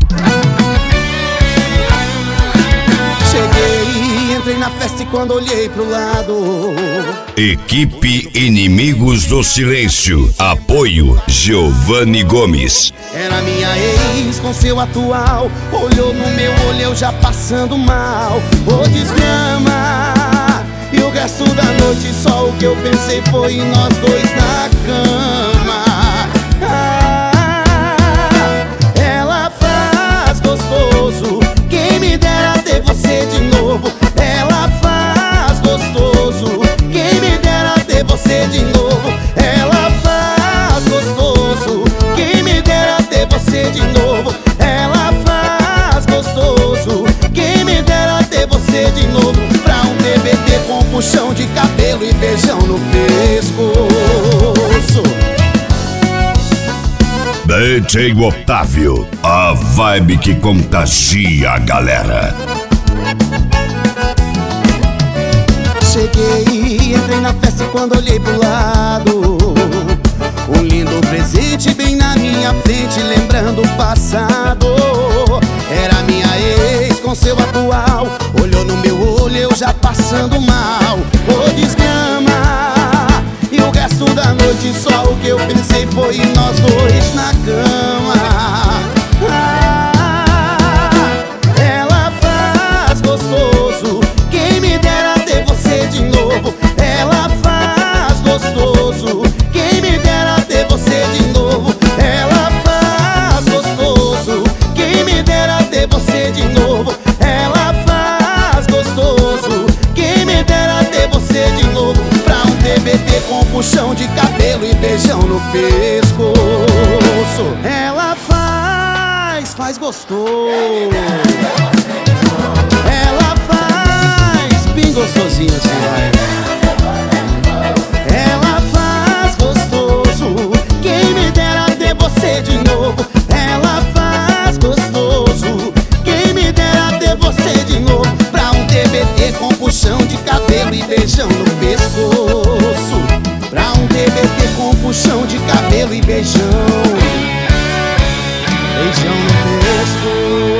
Cheguei, entrei na festa e quando olhei pro lado. Equipe Inimigos do Silêncio. Apoio Giovanni Gomes. Era minha ex com seu atual. Olhou no meu olho, eu já passando mal. Ô desgrama. E o resto da noite só o que eu pensei foi em nós dois na cama. Ela faz gostoso, quem me dera ter você de novo. Ela faz gostoso, quem me dera ter você de novo. Ela faz gostoso, quem me dera ter você de novo. Ela faz gostoso, quem me dera ter você de novo. Pra um TBT com puxão de cabelo e beijão no pescoço. DJ Otávio, a vibe que contagia a galera. Cheguei, entrei na festa e quando olhei pro lado, um lindo presente bem na minha frente, lembrando o passado. Era minha ex com seu atual. Olhou no meu olho, eu já passando mal. Ô desgrama. E o resto da noite só o que eu pensei foi em nós dois na cama. Ela faz gostoso, quem me dera ter você de novo. Ela faz gostoso, quem me dera ter você de novo. Ela faz gostoso, quem me dera ter você de novo. Ela faz gostoso, quem me dera ter você de novo. Pra um TBT com puxão de cabelo e beijão no pescoço. Ela faz gostoso. Ela faz bem gostosinho assim, vai. Ela faz gostoso, quem me dera ter você de novo. Ela faz gostoso, quem me dera ter você de novo. Pra um TBT com puxão de cabelo e beijão no pescoço. Pra um TBT com puxão de cabelo e beijão. Beijão no pescoço.